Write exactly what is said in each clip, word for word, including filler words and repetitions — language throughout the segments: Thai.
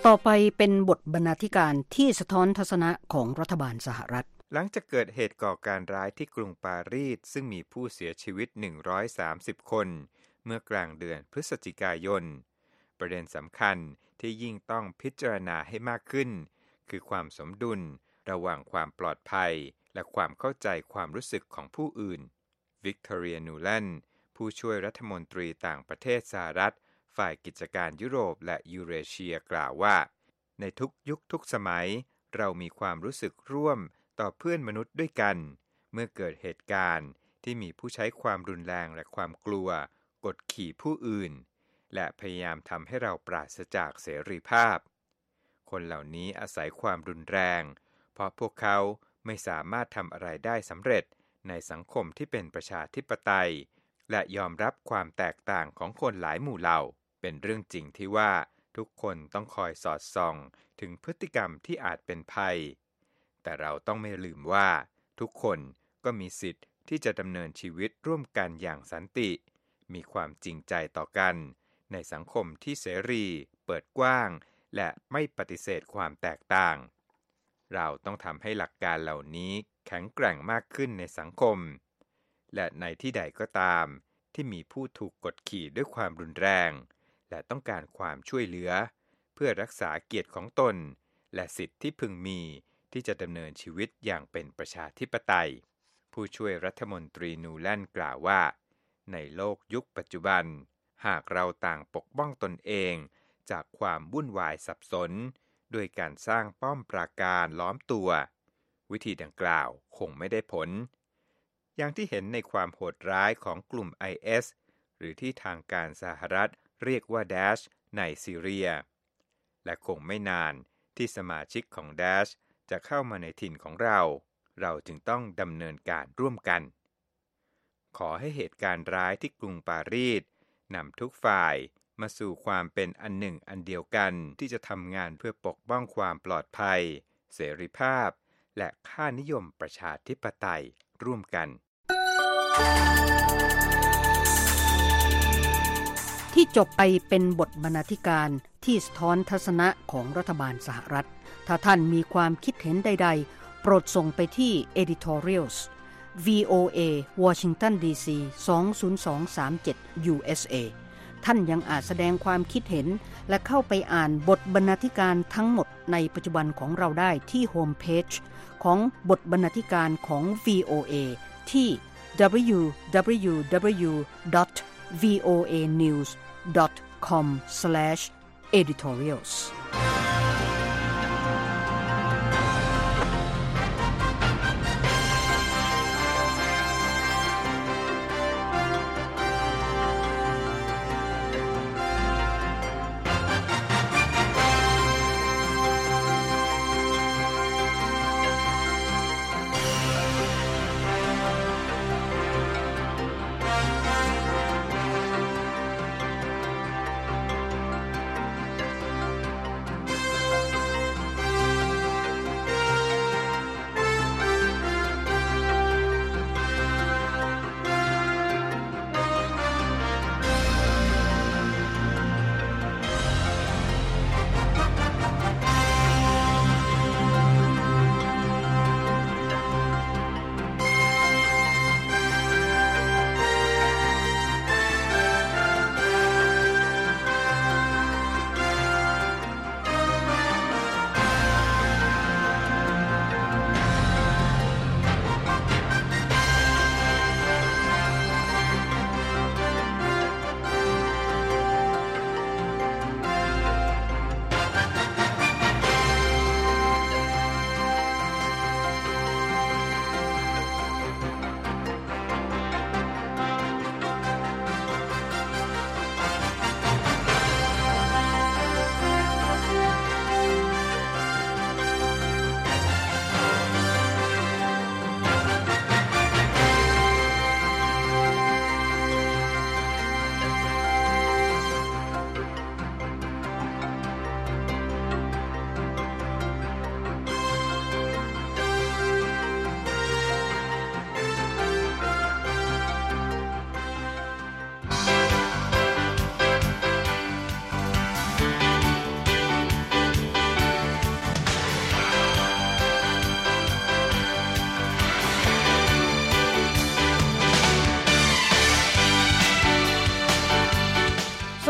ต่อไปเป็นบทบรรณาธิการที่สะท้อนทัศนะของรัฐบาลสหรัฐหลังจากเกิดเหตุก่อการร้ายที่กรุงปารีสซึ่งมีผู้เสียชีวิตหนึ่งร้อยสามสิบคนเมื่อกลางเดือนพฤศจิกายนประเด็นสำคัญที่ยิ่งต้องพิจารณาให้มากขึ้นคือความสมดุลระหว่างความปลอดภัยและความเข้าใจความรู้สึกของผู้อื่นวิกตอเรียนูแลนผู้ช่วยรัฐมนตรีต่างประเทศสหรัฐฝ่ายกิจการยุโรปและยูเรเชียกล่าวว่าในทุกยุคทุกสมัยเรามีความรู้สึกร่วมต่อเพื่อนมนุษย์ด้วยกันเมื่อเกิดเหตุการณ์ที่มีผู้ใช้ความรุนแรงและความกลัวกดขี่ผู้อื่นและพยายามทำให้เราปราศจากเสรีภาพคนเหล่านี้อาศัยความรุนแรงเพราะพวกเขาไม่สามารถทำอะไรได้สำเร็จในสังคมที่เป็นประชาธิปไตยและยอมรับความแตกต่างของคนหลายหมู่เหล่าเป็นเรื่องจริงที่ว่าทุกคนต้องคอยสอดส่องถึงพฤติกรรมที่อาจเป็นภัยแต่เราต้องไม่ลืมว่าทุกคนก็มีสิทธิ์ที่จะดำเนินชีวิตร่วมกันอย่างสันติมีความจริงใจต่อกันในสังคมที่เสรีเปิดกว้างและไม่ปฏิเสธความแตกต่างเราต้องทำให้หลักการเหล่านี้แข็งแกร่งมากขึ้นในสังคมและในที่ใดก็ตามที่มีผู้ถูกกดขี่ด้วยความรุนแรงและต้องการความช่วยเหลือเพื่อรักษาเกียรติของตนและสิทธิ์ที่พึงมีที่จะดำเนินชีวิตอย่างเป็นประชาธิปไตยผู้ช่วยรัฐมนตรีนูแลนกล่าวว่าในโลกยุคปัจจุบันหากเราต่างปกป้องตนเองจากความวุ่นวายสับสนด้วยการสร้างป้อมปราการล้อมตัววิธีดังกล่าวคงไม่ได้ผลอย่างที่เห็นในความโหดร้ายของกลุ่ม ไอ เอส หรือที่ทางการสหรัฐเรียกว่า Daesh ในซีเรียและคงไม่นานที่สมาชิกของ Daesh จะเข้ามาในถิ่นของเราเราจึงต้องดำเนินการร่วมกันขอให้เหตุการณ์ร้ายที่กรุงปารีสนำทุกฝ่ายมาสู่ความเป็นอันหนึ่งอันเดียวกันที่จะทำงานเพื่อปกป้องความปลอดภัยเสรีภาพและค่านิยมประชาธิปไตยร่วมกันที่จบไปเป็นบทบรรณาธิการที่สะท้อนทัศนะของรัฐบาลสหรัฐถ้าท่านมีความคิดเห็นใดๆโปรดส่งไปที่ editorials วี โอ เอ Washington ดี ซี สอง ศูนย์ สอง สาม เจ็ด ยู เอส เอ ท่านยังอาจแสดงความคิดเห็นและเข้าไปอ่านบทบรรณาธิการทั้งหมดในปัจจุบันของเราได้ที่โฮมเพจของบทบรรณาธิการของ วี โอ เอ ที่ ดับเบิลยู ดับเบิลยู ดับเบิลยู ดอท วี โอ เอ นิวส์ ดอท คอม สแลช เอดิทอเรียลส์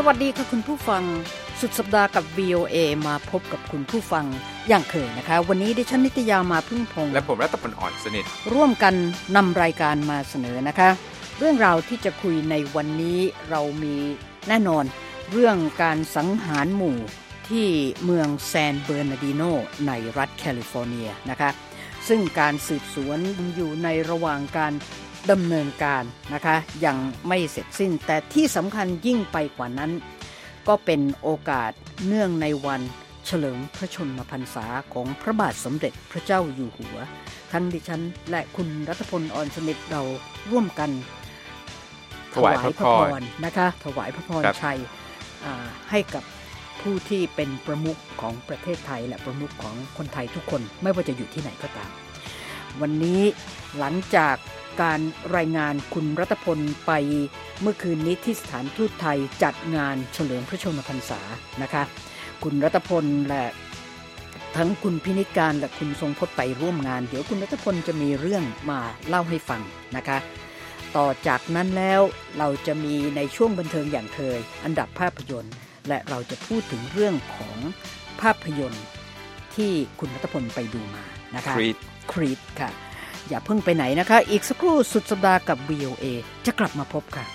วัสดีค่ะคุณผู้ฟังสุดสัปดาห์กับ วี โอ เอ มาพบกับคุณผู้ฟังอย่างเคยนะคะวันนี้ดิฉันนิตยามาพึ่งพงษ์และผมรัตพลอ่อนสนิทร่วมกันนำรายการมาเสนอนะคะเรื่องราวที่จะคุยในวันนี้เรามีแน่นอนเรื่องการสังหารหมู่ที่เมืองแซนเบอร์นาร์ดิโนในรัฐแคลิฟอร์เนียนะคะซึ่งการสืบสวนอยู่ในระหว่างการดำเนินการนะคะยังไม่เสร็จสิ้นแต่ที่สำคัญยิ่งไปกว่านั้นก็เป็นโอกาสเนื่องในวันเฉลิมพระชนมพรรษาของพระบาทสมเด็จพระเจ้าอยู่หัวทั้งดิฉันและคุณรัตพลอ่อนสนิทเราร่วมกันถวายพระพรนะคะถวายพระพรชัยให้กับผู้ที่เป็นประมุขของประเทศไทยและประมุขของคนไทยทุกคนไม่ว่าจะอยู่ที่ไหนก็ตามวันนี้หลังจากการรายงานคุณรัตพลไปเมื่อคืนนี้ที่สถานทูตไทยจัดงานเฉลิมพระชนมพรรษานะคะคุณรัตพลและทั้งคุณพินิจการและคุณทรงพจน์ไปร่วมงานเดี๋ยวคุณรัตพลจะมีเรื่องมาเล่าให้ฟังนะคะต่อจากนั้นแล้วเราจะมีในช่วงบันเทิงอย่างเคยอันดับภาพยนตร์และเราจะพูดถึงเรื่องของภาพยนตร์ที่คุณรัตพลไปดูมานะคะครีดค่ะอย่าเพิ่งไปไหนนะคะอีกสักครู่สุดสัปดาห์กับ วี โอ เอ จะกลับมาพบค่ะ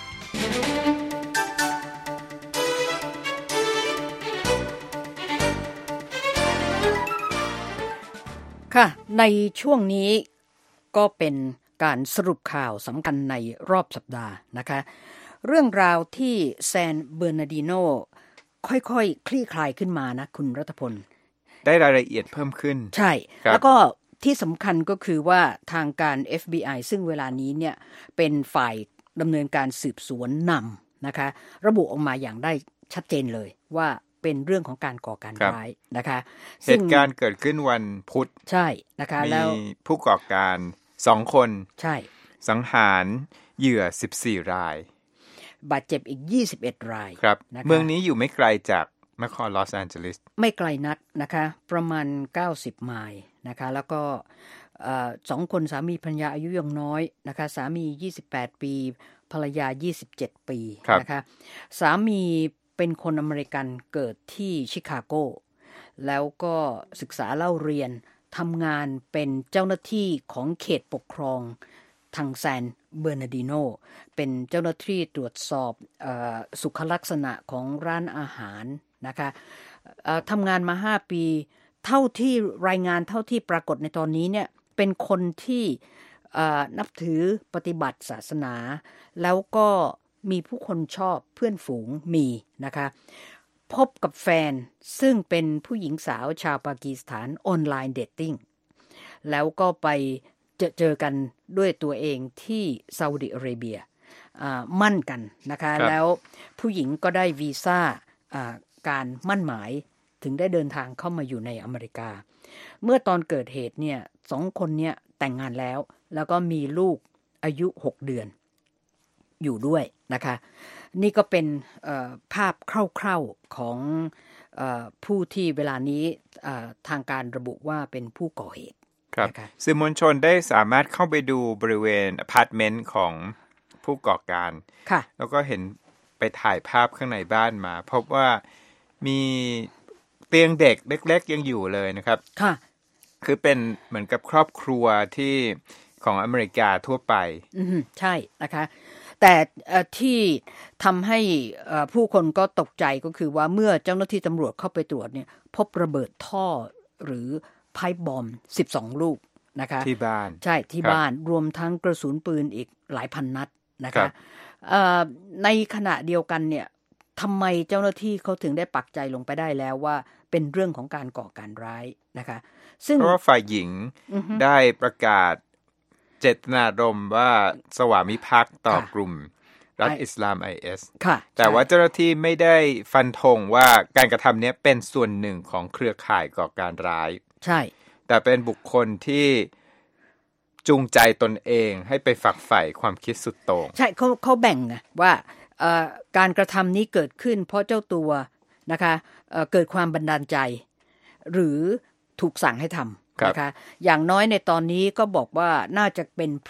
ค่ะในช่วงนี้ก็เป็นการสรุปข่าวสำคัญในรอบสัปดาห์นะคะเรื่องราวที่แซนเบอร์นาร์ดิโนค่อยๆ ค, คลี่คลายขึ้นมานะคุณรัตพลได้รายละเอียดเพิ่มขึ้นใช่แล้วก็ที่สำคัญก็คือว่าทางการ เอฟ บี ไอ ซึ่งเวลานี้เนี่ยเป็นฝ่ายดำเนินการสืบสวนนำนะคะระบุออกมาอย่างได้ชัดเจนเลยว่าเป็นเรื่องของการก่อการร้ายนะคะเหตุการณ์เกิดขึ้นวันพุธใช่นะคะแล้วมีผู้ก่อการสองคนใช่สังหารเหยื่อสิบสี่รายบาดเจ็บอีกยี่สิบเอ็ดรายครับเมืองนี้อยู่ไม่ไกลจากนครลอสแอนเจลิสไม่ไกลนักนะคะประมาณเก้าสิบไมล์นะคะแล้วก็สองคนสามีภรรยาอายุยังน้อยนะคะสามียี่สิบแปดปีภรรยายี่สิบเจ็ดปีนะคะสามีเป็นคนอเมริกันเกิดที่ชิคาโกแล้วก็ศึกษาเล่าเรียนทำงานเป็นเจ้าหน้าที่ของเขตปกครองทางแซนเบอร์นาร์ดิโนเป็นเจ้าหน้าที่ตรวจสอบเอ่อสุขลักษณะของร้านอาหารนะคะทำงานมาห้าปีเท่าที่รายงานเท่าที่ปรากฏในตอนนี้เนี่ยเป็นคนที่นับถือปฏิบัติศาสนาแล้วก็มีผู้คนชอบเพื่อนฝูงมีนะคะพบกับแฟนซึ่งเป็นผู้หญิงสาวชาวปากีสถานออนไลน์เดทติ้งแล้วก็ไปเจอเจอกันด้วยตัวเองที่ซาอุดิอาระเบียมั่นกันนะคะแล้วผู้หญิงก็ได้วีซ่าการมั่นหมายถึงได้เดินทางเข้ามาอยู่ในอเมริกาเมื่อตอนเกิดเหตุเนี่ยสองคนเนี่ยแต่งงานแล้วแล้วก็มีลูกอายุหกเดือนอยู่ด้วยนะคะนี่ก็เป็นภาพคร่าวๆของผู้ที่เวลานี้ทางการระบุว่าเป็นผู้ก่อเหตุครับสื่อมวลชนได้สามารถเข้าไปดูบริเวณอพาร์ตเมนต์ของผู้ก่อการแล้วก็เห็นไปถ่ายภาพข้างในบ้านมาพบว่ามีเตียงเด็กเล็กๆยังอยู่เลยนะครับค่ะคือเป็นเหมือนกับครอบครัวที่ของอเมริกาทั่วไปอืมใช่นะคะแต่ที่ทำให้ผู้คนก็ตกใจก็คือว่าเมื่อเจ้าหน้าที่ตำรวจเข้าไปตรวจเนี่ยพบระเบิดท่อหรือไพป์บอมสิบสองลูกนะคะที่บ้านใช่ที่บ้านรวมทั้งกระสุนปืนอีกหลายพันนัดนะคะในขณะเดียวกันเนี่ยทำไมเจ้าหน้าที่เขาถึงได้ปักใจลงไปได้แล้วว่าเป็นเรื่องของการก่อการร้ายนะคะซึ่งเพราะว่าฝ่ายหญิง uh-huh. ได้ประกาศเจตนารมณ์ว่าสวามิภักดิ์ต่อกลุ่มรัฐอิสลาม ไอ เอส แต่ว่าเจ้าหน้าที่ไม่ได้ฟันธงว่าการกระทำนี้เป็นส่วนหนึ่งของเครือข่ายก่อการร้ายใช่แต่เป็นบุคคลที่จูงใจตนเองให้ไปฝักใฝ่ความคิดสุดโต่งใช่เขาเขาแบ่งนะว่าการกระทำนี้เกิดขึ้นเพราะเจ้าตัวนะคะเอ่อเกิดความบันดาลใจหรือถูกสั่งให้ทำนะคะอย่างน้อยในตอนนี้ก็บอกว่าน่าจะเป็นเพราะ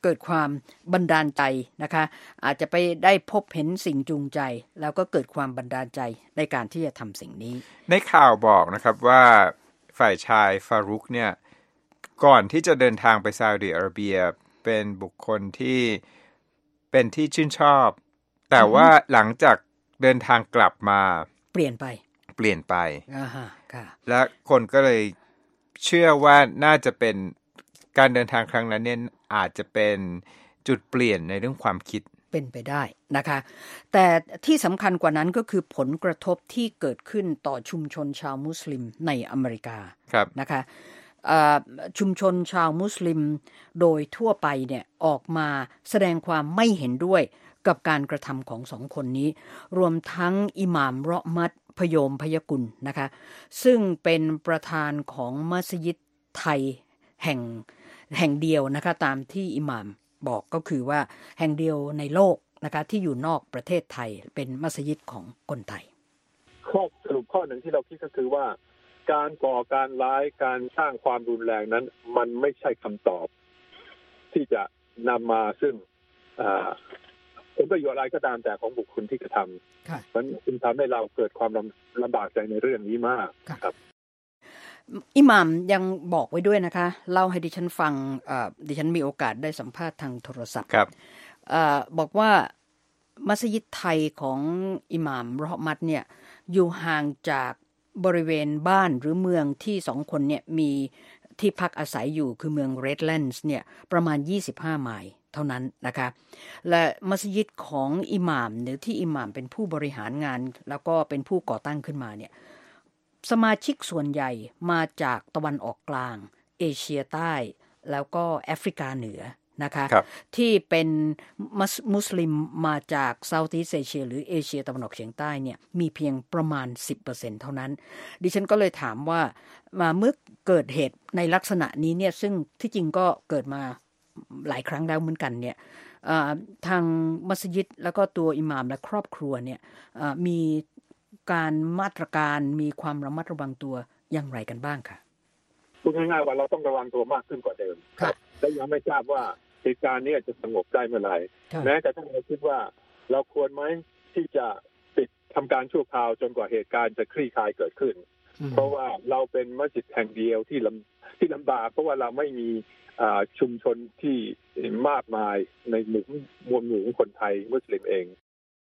เกิดความบันดาลใจนะคะอาจจะไปได้พบเห็นสิ่งจูงใจแล้วก็เกิดความบันดาลใจในการที่จะทำสิ่งนี้ในข่าวบอกนะครับว่าฝ่ายชายฟารุกเนี่ยก่อนที่จะเดินทางไปซาอุดิอาระเบียเป็นบุคคลที่เป็นที่ชื่นชอบแต่ว่าหลังจากเดินทางกลับมาเปลี่ยนไปเปลี่ยนไปอ่าฮะค่ะและคนก็เลยเชื่อว่าน่าจะเป็นการเดินทางครั้งนั้นเนี่ยอาจจะเป็นจุดเปลี่ยนในเรื่องความคิดเป็นไปได้นะคะแต่ที่สำคัญกว่านั้นก็คือผลกระทบที่เกิดขึ้นต่อชุมชนชาวมุสลิมในอเมริกานะคะชุมชนชาวมุสลิมโดยทั่วไปเนี่ยออกมาแสดงความไม่เห็นด้วยกับการกระทำของสองคนนี้รวมทั้งอิหม่ามเราะมัตพยมพยกุลนะคะซึ่งเป็นประธานของมัสยิดไทยแห่งแห่งเดียวนะคะตามที่อิหม่ามบอกก็คือว่าแห่งเดียวในโลกนะคะที่อยู่นอกประเทศไทยเป็นมัสยิดของคนไทยข้อสรุปข้อหนึ่งที่เราคิดก็คือว่าการก่อการร้ายการสร้างความรุนแรงนั้นมันไม่ใช่คำตอบที่จะนำมาซึ่งผลประโยชน์อะไรก็ตามแต่ของบุคคลที่กระทำมันจึงทำให้เราเกิดความลำบากใจในเรื่องนี้มากครับอิหม่ามยังบอกไว้ด้วยนะคะเล่าให้ดิฉันฟังดิฉันมีโอกาสได้สัมภาษณ์ทางโทรศัพท์บอกว่ามัสยิดไทยของอิหม่ามเราะมัตเนี่ยอยู่ห่างจากบริเวณบ้านหรือเมืองที่สองคนเนี่ยมีที่พักอาศัยอยู่คือเมืองเรดแลนด์เนี่ยประมาณยี่สิบห้าไมล์เท่านั้นนะคะและมัสยิดของอิหม่ามหรือที่อิหม่ามเป็นผู้บริหารงานแล้วก็เป็นผู้ก่อตั้งขึ้นมาเนี่ยสมาชิกส่วนใหญ่มาจากตะวันออกกลางเอเชียใต้แล้วก็แอฟริกาเหนือนะคะที่เป็นมุสลิมมาจากเซาท์อีสต์เอเชียหรือเอเชียตะวันออกเฉียงใต้เนี่ยมีเพียงประมาณ สิบเปอร์เซ็นต์ เท่านั้นดิฉันก็เลยถามว่ามาเมื่อเกิดเหตุในลักษณะนี้เนี่ยซึ่งที่จริงก็เกิดมาหลายครั้งแล้วเหมือนกันเนี่ยทางมัสยิดแล้วก็ตัวอิหม่ามและครอบครัวเนี่ยมีการมาตรการมีความระมัดระวังตัวอย่างไรกันบ้างค่ะพูดง่ายๆว่าเราต้องระวังตัวมากขึ้นกว่าเดิมและยังไม่ทราบว่าเหตุการณ์นี้จะสงบได้เมื่อไหร่แม้แต่ถ้าเราคิดว่าเราควรไหมที่จะปิดทำการชั่วคราวจนกว่าเหตุการณ์จะคลี่คลายเกิดขึ้นเพราะว่าเราเป็นมัสยิดแห่งเดียวที่ลำที่ลำบากเพราะว่าเราไม่มีชุมชนที่มากมายในหมู่มวลหมู่คนไทยมุสลิมเอง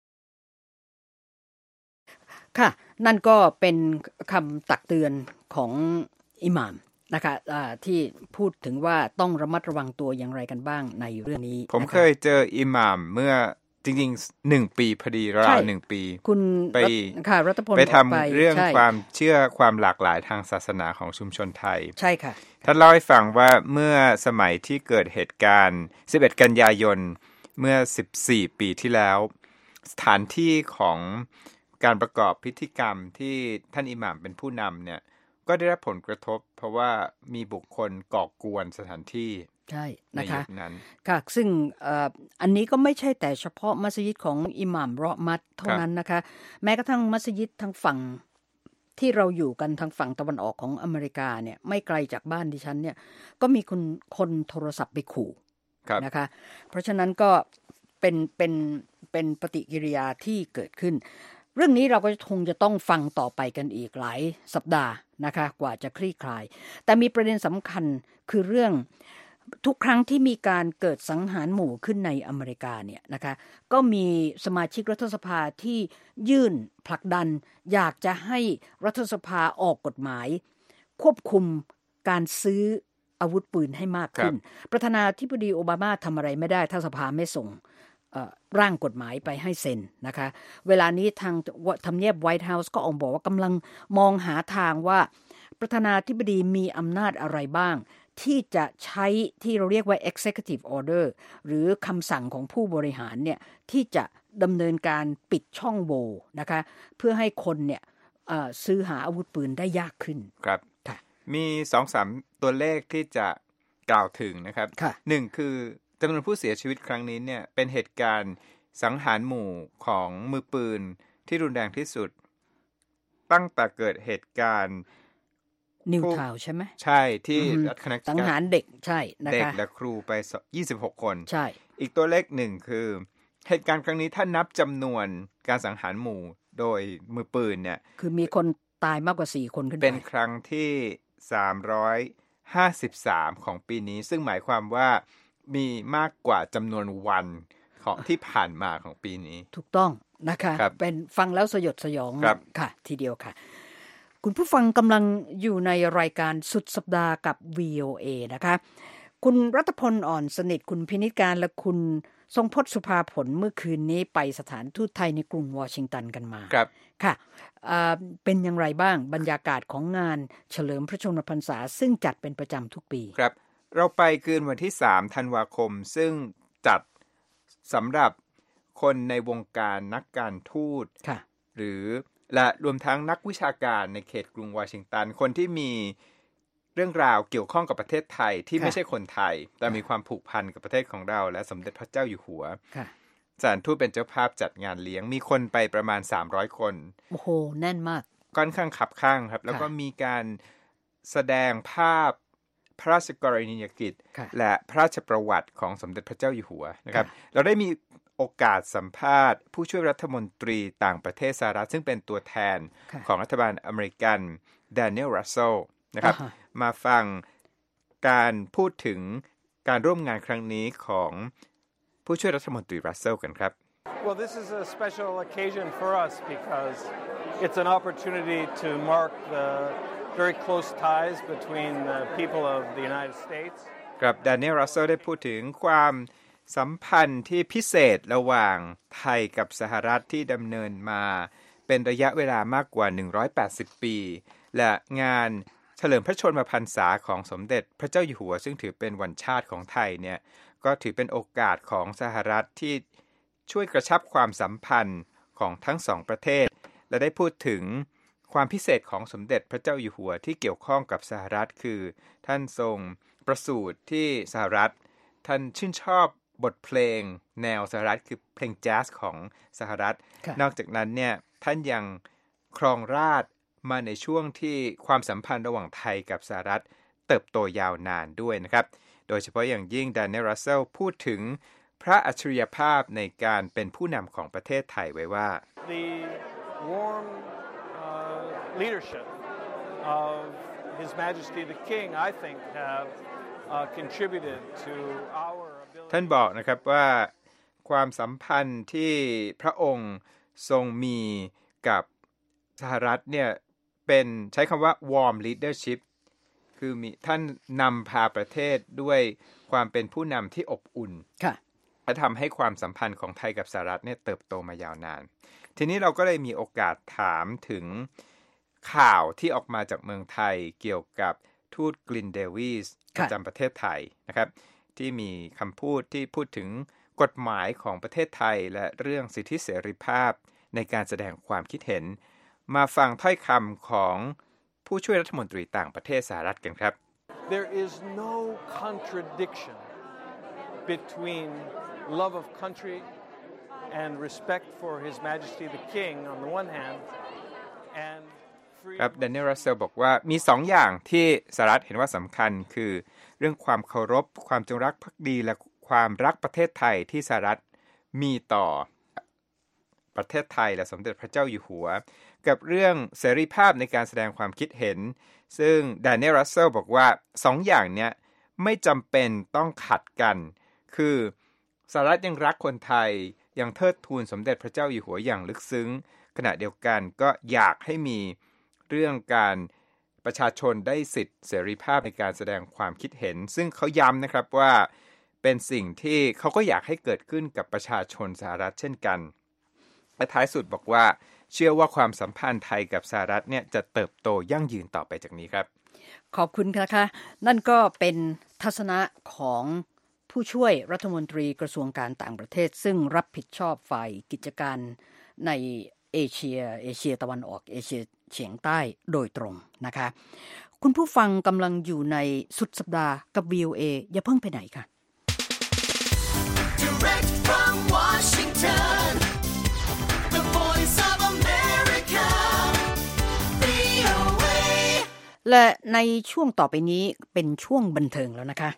ค่ะนั่นก็เป็นคำตักเตือนของอิหม่ามนะคะที่พูดถึงว่าต้องระมัดระวังตัวอย่างไรกันบ้างในเรื่องนี้ผมเคยเจออิหม่ามเมื่อจริงๆหนึ่งปีพอดีราวหนึ่งปีคุณไปค่ะรัตพลไปทำเรื่องความเชื่อความหลากหลายทางศาสนาของชุมชนไทยใช่ค่ะท่านเล่าให้ฟังว่าเมื่อสมัยที่เกิดเหตุการณ์สิบเอ็ดกันยายนเมื่อสิบสี่ปีที่แล้วสถานที่ของการประกอบพิธีกรรมที่ท่านอิหม่ามเป็นผู้นำเนี่ยก็ได้รับผลกระทบเพราะว่ามีบุคคลก่อกวนสถานที่ใช่นะคะนั้นค่ะซึ่ง อ, อันนี้ก็ไม่ใช่แต่เฉพาะมัสยิดของอิหม่ามเราะมัตเท่านั้นนะคะแม้กระทั่งมัสยิดทางฝั่งที่เราอยู่กันทางฝั่งตะวันออกของอเมริกาเนี่ยไม่ไกลจากบ้านดิฉันเนี่ยก็มีคนคนโทรศัพท์ไปขู่นะคะเพราะฉะนั้นก็เป็นเป็นเป็นปฏิกิริยาที่เกิดขึ้นเรื่องนี้เราก็คงจะต้องฟังต่อไปกันอีกหลายสัปดาห์นะคะกว่าจะคลี่คลายแต่มีประเด็นสำคัญคือเรื่องทุกครั้งที่มีการเกิดสังหารหมู่ขึ้นในอเมริกาเนี่ยนะคะก็มีสมาชิกรัฐสภาที่ยื่นผลักดันอยากจะให้รัฐสภาออกกฎหมายควบคุมการซื้ออาวุธปืนให้มากขึ้นประธานาธิบดีโอบามาทำอะไรไม่ได้ถ้าสภาไม่ส่งร่างกฎหมายไปให้เซ็นนะคะเวลานี้ทางทำเนียบไวท์เฮาส์ก็ออกบอกว่ากำลังมองหาทางว่าประธานาธิบดีมีอำนาจอะไรบ้างที่จะใช้ที่เราเรียกว่า executive order หรือคำสั่งของผู้บริหารเนี่ยที่จะดำเนินการปิดช่องโหว่นะคะเพื่อให้คนเนี่ยซื้อหาอาวุธปืนได้ยากขึ้นครับมี สองถึงสาม ตัวเลขที่จะกล่าวถึงนะครับหนึ่งคือจำนวนผู้เสียชีวิตครั้งนี้เนี่ยเป็นเหตุการณ์สังหารหมู่ของมือปืนที่รุนแรงที่สุดตั้งแต่เกิดเหตุการณ์นิวทาวน์ใช่ไหมใช่ที่รัฐคณะสังหารเด็กใช่นะคะเด็กและครูไปยี่สิบหกคนใช่อีกตัวเลขหนึ่งคือเหตุการณ์ครั้งนี้ถ้านับจำนวนการสังหารหมู่โดยมือปืนเนี่ยคือมีคนตายมากกว่าสี่คนขึ้นไปเป็นครั้งที่สามร้อยห้าสิบสามของปีนี้ซึ่งหมายความว่ามีมากกว่าจำนวนวันของที่ผ่านมาของปีนี้ถูกต้องนะคะเป็นฟังแล้วสยดสยองค่ะทีเดียวค่ะคุณผู้ฟังกำลังอยู่ในรายการสุดสัปดาห์กับ วี โอ เอ นะคะคุณรัตพลอ่อนสนิทคุณพินิจการและคุณทรงพจน์สุภาผลเมื่อคืนนี้ไปสถานทูตไทยในกรุงวอชิงตันกันมาครับค่ะเป็นอย่างไรบ้างบรรยากาศของงานเฉลิมพระชนมพรรษาซึ่งจัดเป็นประจำทุกปีครับเราไปคืนวันที่สามธันวาคมซึ่งจัดสำหรับคนในวงการนักการทูตหรือและรวมทั้งนักวิชาการในเขตกรุงวอชิงตันคนที่มีเรื่องราวเกี่ยวข้องกับประเทศไทยที่ไม่ใช่คนไทยแต่มีความผูกพันกับประเทศของเราและสมเด็จพระเจ้าอยู่หัวสถานทูตเป็นเจ้าภาพจัดงานเลี้ยงมีคนไปประมาณสามร้อยคนโอ้โหแน่นมากค่อนข้างคับข้างครับแล้วก็มีการแสดงภาพพระราชกรณียกิจและพระราชประวัติของสมเด็จพระเจ้าอยู่หัวนะครับเราได้มีโอกาสสัมภาษณ์ผู้ช่วยรัฐมนตรีต่างประเทศสหรัฐซึ่งเป็นตัวแทนของรัฐบาลอเมริกันแดเนียล รัสเซลนะครับมาฟังการพูดถึงการร่วมงานครั้งนี้ของผู้ช่วยรัฐมนตรีรัสเซลกันครับ Well, this is a special occasion for us because it's an opportunity to mark the very close ties between the people of the United States ครับแดเนียล รัสเซลได้พูดถึงความสัมพันธ์ที่พิเศษระหว่างไทยกับสหรัฐที่ดำเนินมาเป็นระยะเวลามากกว่าหนึ่งร้อยแปดสิบปีและงานเฉลิมพระชนมพรรษาของสมเด็จพระเจ้าอยู่หัวซึ่งถือเป็นวันชาติของไทยเนี่ยก็ถือเป็นโอกาสของสหรัฐที่ช่วยกระชับความสัมพันธ์ของทั้งสองประเทศและได้พูดถึงความพิเศษของสมเด็จพระเจ้าอยู่หัวที่เกี่ยวข้องกับสหรัฐคือท่านทรงประสูติที่สหรัฐท่านชื่นชอบบทเพลงแนวสหรัฐคือเพลงแจ๊สของสหรัฐนอกจากนั้นเนี่ยท่านยังครองราชย์มาในช่วงที่ความสัมพันธ์ระหว่างไทยกับสหรัฐเติบโตยาวนานด้วยนะครับโดยเฉพาะอย่างยิ่งแดเนียล รัสเซลพูดถึงพระอัจฉริยภาพในการเป็นผู้นำของประเทศไทยไว้ว่า The warm uh, leadership of His Majesty the King I think have uh, contributed to our ability ท่านบอกนะครับว่าความสัมพันธ์ที่พระองค์ทรงมีกับสหรัฐเนี่ยเป็นใช้คำว่า warm leadership คือมีท่านนำพาประเทศด้วยความเป็นผู้นำที่อบอุ่นและทำให้ความสัมพันธ์ของไทยกับสหรัฐเนี่ยเติบโตมายาวนานทีนี้เราก็เลยมีโอกาสถามถึงข่าวที่ออกมาจากเมืองไทยเกี่ยวกับทูตกลินเดวิสประจำประเทศไทยนะครับที่มีคำพูดที่พูดถึงกฎหมายของประเทศไทยและเรื่องสิทธิเสรีภาพในการแสดงความคิดเห็นมาฟังถ้อยคำของผู้ช่วยรัฐมนตรีต่างประเทศสหรัฐกันครับ There is no contradiction between love of country and respect for His Majesty the King on the one hand and ครับแดเนียล รัสเซลบอกว่ามีสองอย่างที่สหรัฐเห็นว่าสำคัญคือเรื่องความเคารพความจงรักภักดีและความรักประเทศไทยที่สหรัฐมีต่อประเทศไทยและสมเด็จพระเจ้าอยู่หัวกับเรื่องเสรีภาพในการแสดงความคิดเห็นซึ่งแดเนียล รัสเซลบอกว่าสองอย่างเนี้ยไม่จำเป็นต้องขัดกันคือสหรัฐยังรักคนไทยยังเทิดทูนสมเด็จพระเจ้าอยู่หัวอย่างลึกซึ้งขณะเดียวกันก็อยากให้มีเรื่องการประชาชนได้สิทธิเสรีภาพในการแสดงความคิดเห็นซึ่งเขาย้ำนะครับว่าเป็นสิ่งที่เขาก็อยากให้เกิดขึ้นกับประชาชนสหรัฐเช่นกันและท้ายสุดบอกว่าเชื่อว่าความสัมพันธ์ไทยกับสหรัฐเนี่ยจะเติบโตยั่งยืนต่อไปจากนี้ครับขอบคุณค่ะนั่นก็เป็นทัศนะของผู้ช่วยรัฐมนตรีกระทรวงการต่างประเทศซึ่งรับผิดชอบฝ่ายกิจการในเอเชียเอเชียตะวันออกเอเชียเฉียงใต้โดยตรงนะคะคุณผู้ฟังกำลังอยู่ในสุดสัปดาห์กับ วี โอ เอ อย่าเพิ่งไปไหนค่ะ Direct from Washington The Voice of America วี โอ เอและในช่วงต่อไปนี้เป็นช่วงบันเทิงแล้วนะคะ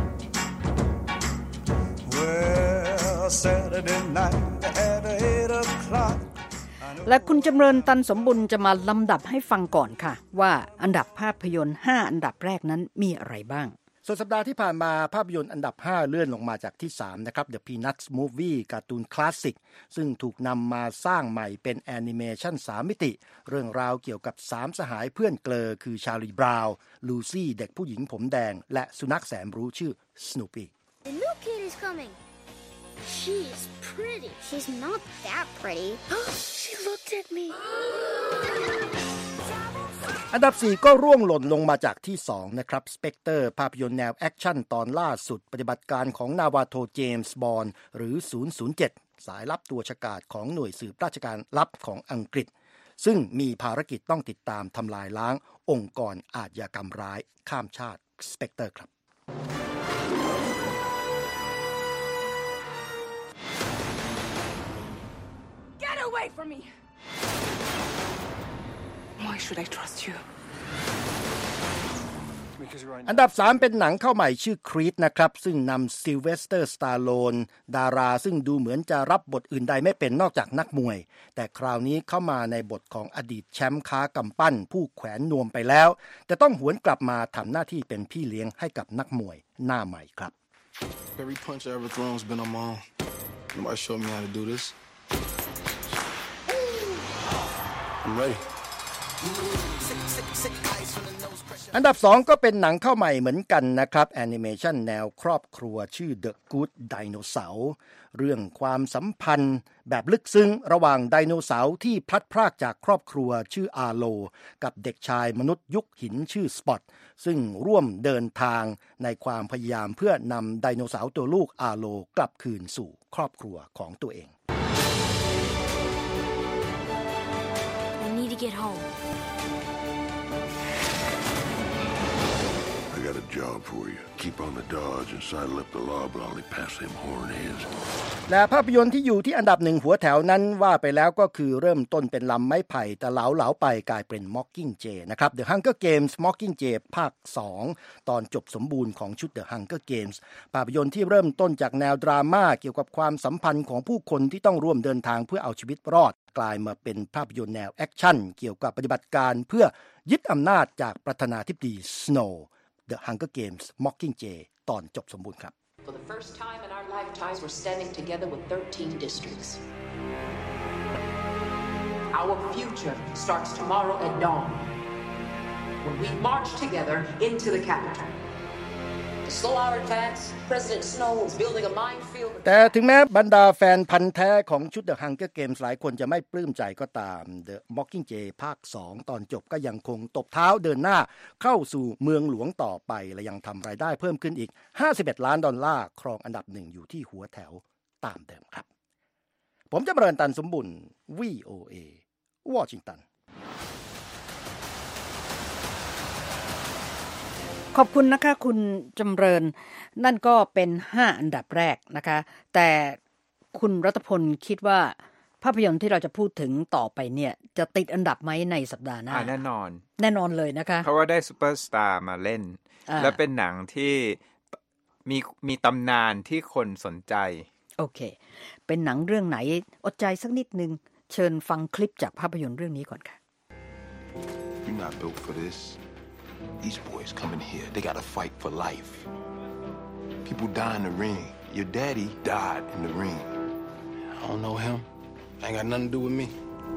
well, Saturday night at eight o'clock และคุณจำเริญตันสมบุญจะมาลำดับให้ฟังก่อนค่ะว่าอันดับภาพยนตร์ห้าอันดับแรกนั้นมีอะไรบ้างส่วนสัปดาห์ที่ผ่านมาภาพยนตร์อันดับห้าเลื่อนลงมาจากที่สามนะครับ The Peanuts Movie การ์ตูนคลาสสิกซึ่งถูกนำมาสร้างใหม่เป็นแอนิเมชันสามมิติเรื่องราวเกี่ยวกับสามสหายเพื่อนเกลอคือชาลีบราวน์ลูซี่เด็กผู้หญิงผมแดงและสุนัขแสนรู้ชื่อสนูปี้ The new kid is coming. She's pretty. She's not that pretty. She looked at me. อันดับสี่ก็ร่วงหล่นลงมาจากที่สองนะครับ Spectre ภาพยนตร์แนวแอคชั่นตอนล่าสุดปฏิบัติการของนาวาโทเจมส์บอนด์หรือศูนย์ศูนย์เจ็ดสายลับตัวฉกาจของหน่วยสืบราชการลับของอังกฤษซึ่งมีภารกิจต้องติดตามทำลายล้างองค์กรอาชญากรรมร้ายข้ามชาติ Spectre ครับ Get away from me! Why should I trust you? อันดับสามเป็นหนังเข้าใหม่ชื่อ Creed นะครับซึ่งนำซิลเวสเตอร์สตาโลนดาราซึ่งดูเหมือนจะรับบทอื่นใดไม่เป็นนอกจากนักมวยแต่คราวนี้เข้ามาในบทของอดีตแชมป์ค้ากำปั้นผู้แขวนนวมไปแล้วแต่ต้องหวนกลับมาทำหน้าที่เป็นพี่เลี้ยงให้กับนักมวยหน้าใหม่ครับ Every punch I ever thrown's been on my own. Nobody showed me how to do this. I'm ready. อันดับสองก็เป็นหนังเข้าใหม่เหมือนกันนะครับแอนิเมชันแนวครอบครัวชื่อ The Good Dinosaur เรื่องความสัมพันธ์แบบลึกซึ้งระหว่างไดโนเสาร์ที่พลัดพรากจากครอบครัวชื่ออาโลกับเด็กชายมนุษย์ยุคหินชื่อสปอตซึ่งร่วมเดินทางในความพยายามเพื่อนำไดโนเสาร์ตัวลูกอาโลกลับคืนสู่ครอบครัวของตัวเอง I need to get home.I got a job for you. Keep on the dodge and sidle up the law, but only pass them hornheads. และภาพยนตร์ที่อยู่ที่อันดับหนึ่งหัวแถวนั้นว่าไปแล้วก็คือเริ่มต้นเป็นลำไม้ไผ่แต่เหลาๆไปกลายเป็น Mockingjay นะครับ The Hunger Games Mockingjay ภาคสองตอนจบสมบูรณ์ของชุด The Hunger Games ภาพยนตร์ที่เริ่มต้นจากแนวดราม่าเกี่ยวกับความสัมพันธ์ของผู้คนที่ต้องร่วมเดินทางเพื่อเอาชีวิตรอดกลายมาเป็นภาพยนตร์แนวแอคชั่นเกี่ยวกับปฏิบัติการเพื่อยึดอำนาจจากประธานาธิบดี Snow The Hunger Games Mockingjay ตอนจบสมบูรณ์ครับ For the first time in our lifetimes we're standing together with thirteen districts. Our future starts tomorrow at dawn when we march together into the capital.To slow our advance, President Snow is building a minefield. แต่ถึงแม้บรรดาแฟนพันธุ์แท้ของชุด The Hunger Games หลายคนจะไม่ปลื้มใจก็ตาม The Mockingjay ภาคสองตอนจบก็ยังคงตบเท้าเดินหน้าเข้าสู่เมืองหลวงต่อไปและยังทำรายได้เพิ่มขึ้นอีกห้าสิบเอ็ดล้านดอลลาร์ครองอันดับหนึ่งอยู่ที่หัวแถวตามเดิมครับผมจำเริญตันสมบุญ วี โอ เอ วอชิงตันขอบคุณนะคะคุณจำเริญนั่นก็เป็นห้าอันดับแรกนะคะแต่คุณรัตพลคิดว่าภาพยนตร์ที่เราจะพูดถึงต่อไปเนี่ยจะติดอันดับไหมในสัปดาห์หน้าแน่นอนแน่นอนเลยนะคะเพราะว่าได้ซุปเปอร์สตาร์มาเล่นและเป็นหนังที่มีมีตำนานที่คนสนใจโอเคเป็นหนังเรื่องไหนอดใจสักนิดนึงเชิญฟังคลิปจากภาพยนตร์เรื่องนี้ก่อนค่ะ You're not built for this.These boys come in here, they gotta fight for life. People die in the ring. Your daddy died in the ring. I don't know him. Ain't got nothing to do with me.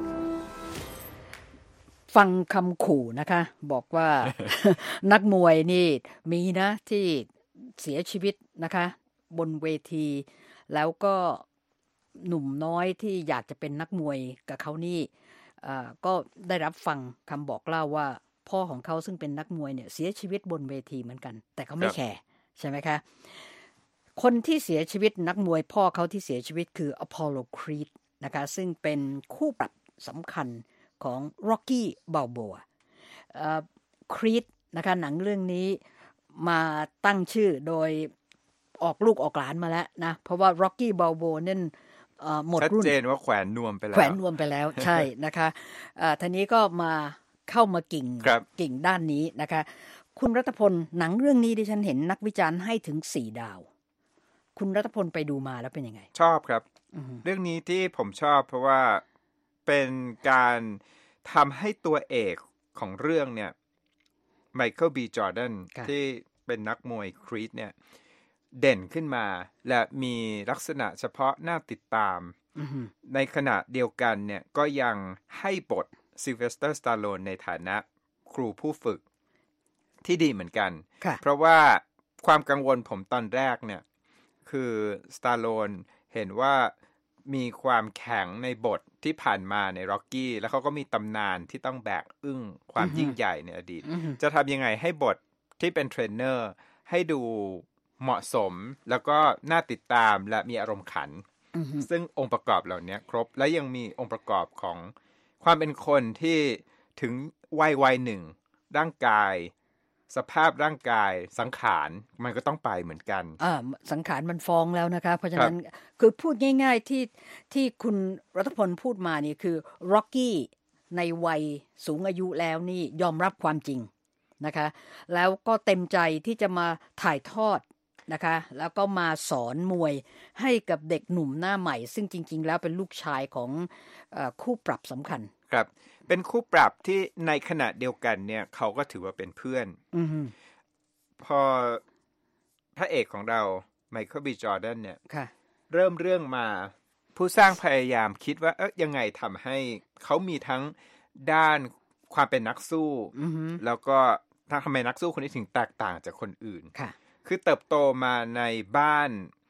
ฟังคำขู่นะคะ บอกว่า นักมวยนี่มีนะที่เสียชีวิตนะคะบนเวทีแล้วก็หนุ่มน้อยที่อยากจะเป็นนักมวยกับเขานี่ก็ได้รับฟังคำบอกเล่าว่าพ่อของเขาซึ่งเป็นนักมวยเนี่ยเสียชีวิตบนเวทีเหมือนกันแต่เขาไม่แคร์ใช่ไหมคะคนที่เสียชีวิตนักมวยพ่อเขาที่เสียชีวิตคืออพอลโล ครีดนะคะซึ่งเป็นคู่ปรับสำคัญของร็อกกี้บัลโบอาครีดนะคะหนังเรื่องนี้มาตั้งชื่อโดยออกลูกออกหลานมาแล้วนะเพราะว่าร็อกกี้บัลโบนั่นหมดรุ่นชัดเจนว่าแขวนนวมไปแล้วแขวนนวมไปแล้วใช่นะคะทีนี้ก็มาเข้ามากิ่งกิ่งด้านนี้นะคะคุณรัตพลหนังเรื่องนี้ดิฉันเห็นนักวิจารณ์ให้ถึงสี่ดาวคุณรัตพลไปดูมาแล้วเป็นยังไงชอบครับเรื่องนี้ที่ผมชอบเพราะว่าเป็นการทำให้ตัวเอกของเรื่องเนี่ยไมเคิลบีจอร์แดนที่เป็นนักมวยครีดเนี่ยเด่นขึ้นมาและมีลักษณะเฉพาะน่าติดตามในขณะเดียวกันเนี่ยก็ยังให้บทซิลเวสเตอร์สตาโลนในฐานะครูผู้ฝึกที่ดีเหมือนกันเพราะว่าความกังวลผมตอนแรกเนี่ยคือสตาโลนเห็นว่ามีความแข็งในบทที่ผ่านมาในร็อกกี้แล้วเขาก็มีตำนานที่ต้องแบกอึ้งความยิ่งใหญ่ในอดีตจะทำยังไงให้บทที่เป็นเทรนเนอร์ให้ดูเหมาะสมแล้วก็น่าติดตามและมีอารมณ์ขันซึ่งองค์ประกอบเหล่านี้ครบและยังมีองค์ประกอบของความเป็นคนที่ถึงวัยวัยหนึ่งร่างกายสภาพร่างกายสังขารมันก็ต้องไปเหมือนกันอ่าสังขารมันฟ้องแล้วนะคะเพราะฉะนั้นคือพูดง่ายๆที่ที่คุณรัตพลพูดมานี่คือร็อกกี้ในวัยสูงอายุแล้วนี่ยอมรับความจริงนะคะแล้วก็เต็มใจที่จะมาถ่ายทอดนะคะแล้วก็มาสอนมวยให้กับเด็กหนุ่มหน้าใหม่ซึ่งจริงๆแล้วเป็นลูกชายของเอ่อคู่ปรับสำคัญครับเป็นคู่ปรับที่ในขณะเดียวกันเนี่ยเขาก็ถือว่าเป็นเพื่อนอพอพระเอกของเราไมเคิลบีจอร์แดนเนี่ยเริ่มเรื่องมาผู้สร้างพยายามคิดว่าเอ๊ะยังไงทำให้เขามีทั้งด้านความเป็นนักสู้แล้วก็ทำไมนักสู้คนนี้ถึงแตกต่างจากคนอื่นคือเติบโตมาในบ้าน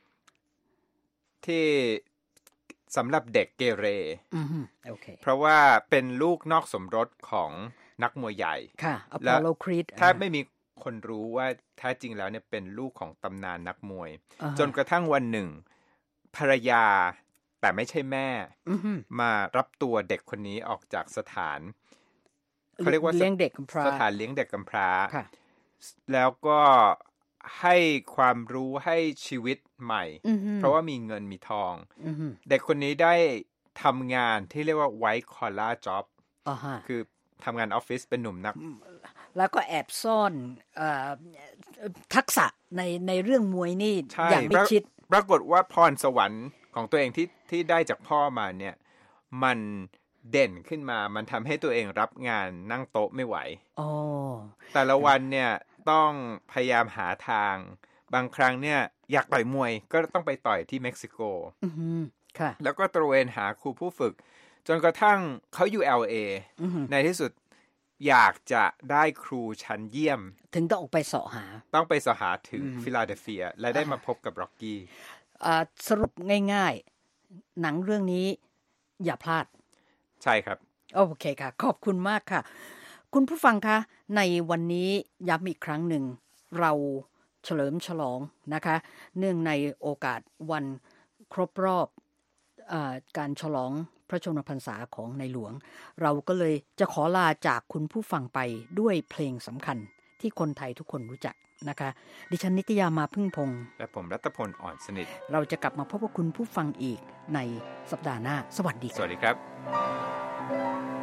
ที่สำหรับเด็กเกเร okay. เพราะว่าเป็นลูกนอกสมรสของนักมวยใหญ่และถ้าไม่มีคนรู้ว่าแท้จริงแล้วเนี่ยเป็นลูกของตำนานนักมวย uh-huh. จนกระทั่งวันหนึ่งภรรยาแต่ไม่ใช่แม่ uh-huh. มารับตัวเด็กคนนี้ออกจากสถานเขาเรียกว่าเลี้ยงเด็กกำพร้าสถานเลี้ยงเด็กกำพร้าแล้วก็ให้ความรู้ให้ชีวิตใหม่ uh-huh. เพราะว่ามีเงินมีทอง uh-huh. เด็กคนนี้ได้ทำงานที่เรียกว่า white collar job uh-huh. คือทำงานออฟฟิศเป็นหนุ่มนักแล้วก็แอบซ่อนเอ่อทักษะในในเรื่องมวยนี่อย่างไม่คิดปรากฏว่าพรสวรรค์ของตัวเองที่ที่ได้จากพ่อมาเนี่ยมันเด่นขึ้นมามันทำให้ตัวเองรับงานนั่งโต๊ะไม่ไหว oh. แต่ละวันเนี่ยต้องพยายามหาทางบางครั้งเนี่ยอยากต่อยมวยก็ต้องไปต่อยที่เม็กซิโก mm-hmm. ค่ะแล้วก็ตระเวนหาครูผู้ฝึกจนกระทั่งเขาอยู่ แอล เอ mm-hmm. ในที่สุดอยากจะได้ครูชั้นเยี่ยมถึงต้องออกไปเสาะหาต้องไปเสาะหาถึงฟิลาเดลเฟียและได้มาพบกับร็อกกี้สรุปง่ายๆหนังเรื่องนี้อย่าพลาดใช่ครับโอเคค่ะขอบคุณมากค่ะคุณผู้ฟังคะในวันนี้ย้ำอีกครั้งหนึ่งเราเฉลิมฉลองนะคะเนื่องในโอกาสวันครบรอบเอ่อการฉลองพระชนมพรรษาของในหลวงเราก็เลยจะขอลาจากคุณผู้ฟังไปด้วยเพลงสำคัญที่คนไทยทุกคนรู้จักนะคะดิฉันนิตยามาพึ่งพงษ์และผมรัตพลอ่อนสนิทเราจะกลับมาพบกับคุณผู้ฟังอีกในสัปดาห์หน้าสวัสดีสวัสดีครับ